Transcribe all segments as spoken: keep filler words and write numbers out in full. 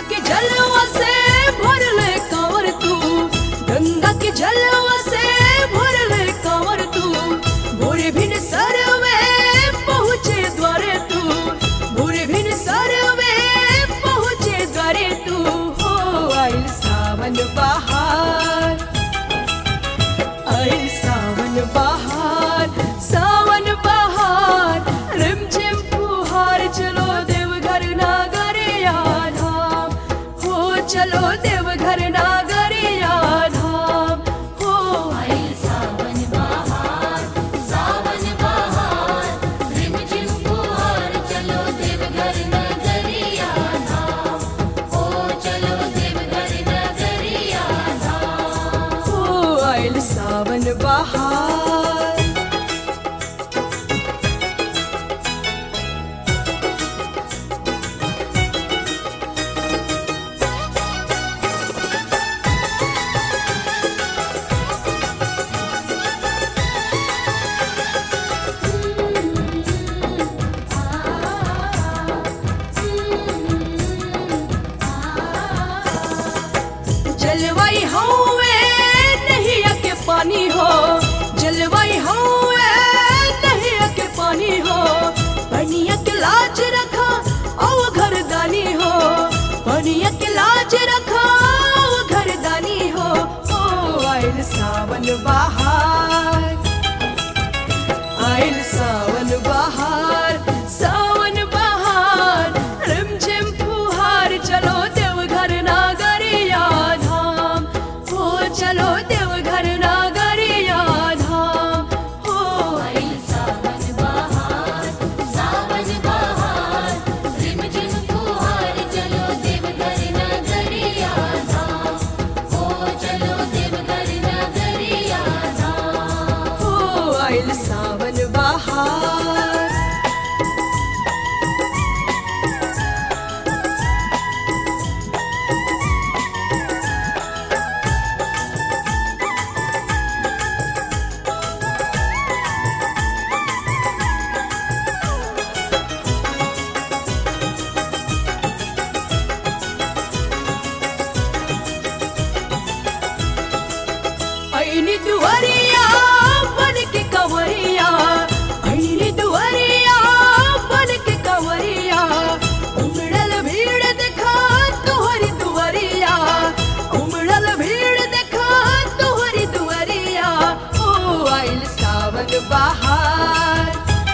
के जलवा से भर ले कांवर तू, गंगा के जलवा से भर ले कांवर तू। भोरे भिन सरवे पहुँचे द्वारे तू, भोरे भिन सरवे पहुँचे द्वारे तू। हो आइल सावन बहार, आइल सावन बहार, सावन बहार, रिमझिम फुहार। चलो देवघर नागरिया धाम, हो चलो देवघर नागरिया धाम। हो आइल सावन बहार, सावन बहार, रिमझिम फुहार। चलो देवघर नगरिया धाम, हो चलो देवघर नगरिया धाम। हो आइल सावन बहार। जलवाई हौवे नहिया के पानी हो, जलवाई हौवे नहिया के पानी हो। पनिया के लाज रखा औ घरदानी हो, पनिया के लाज रखा औ घरदानी हो। ओ आइल सावन बहार, आइल सावन बहार, सावन बहार, रिमझिम फुहार। चलो देवघर नागरिया धाम, हो चलो देवघर नागरिया धाम। हो आइल सावन बहार, सावन बहार, रिमझिम फुहार। चलो देवघर नगरिया धाम, हो चलो देवघर नगरिया धाम। हो आइल सावन बहार। ऐनी दुआरिया बन के कंवरिया, ऐनी दुआरिया बन के कंवरिया। उमड़ल भीड़ देखा तोहरी दुआरिया, उमड़ल भीड़ देखा तोहरी दुआरिया। ओ आइल सावन बहार,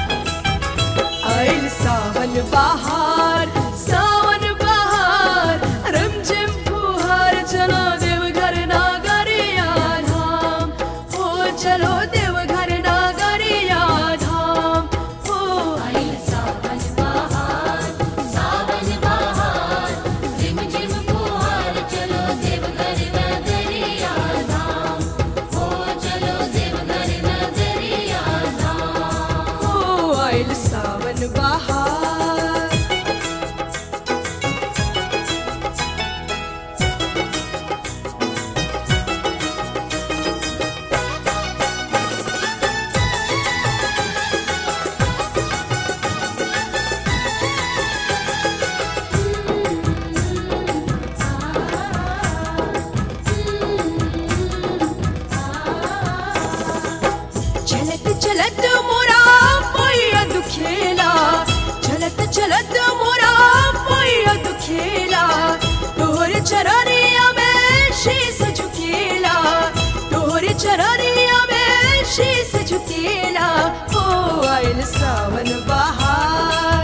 आइल सावन बहार, सावन बहार, रिमझिम फुहार। चलो देवघर नागरिया धाम, हो चलो देवघर नागरिया धाम। हो आइल सावन बहार, सावन बहार, रिमझिम फुहार। चलो देवघर नगरिया धाम, हो चलो देवघर नगरिया धाम। हो आइल सावन बहार। चलत चलत मोरा पैया दुखेला, चलत चलत मोरा पैया दुखेला। तोहरे चरनिया में शीस झुकेला, तोहरे चरनिया में शीस झुकेला। हो आइल सावन बहार,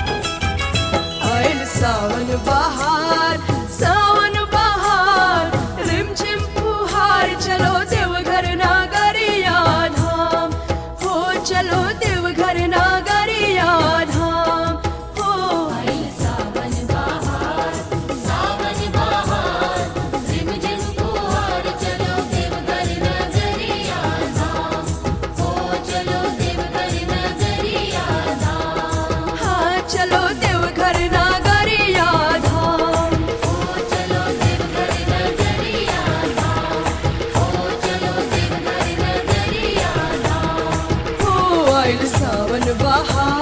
आइल सावन बहार, सावन बहार, रिमझिम फुहार। चलो देवघर नागरिया धाम, हो चलो देवघर नागरिया धाम। हो आइल सावन बहार, सावन बहार, रिमझिम फुहार। चलो देवघर नगरिया धाम, हो चलो देवघर नगरिया धाम। हाँ चलो देवघर नागरिया धाम, हो चलो देवघर नगरिया धाम, हो चलो देवघर नगरिया धाम। हो आइल सावन बहार।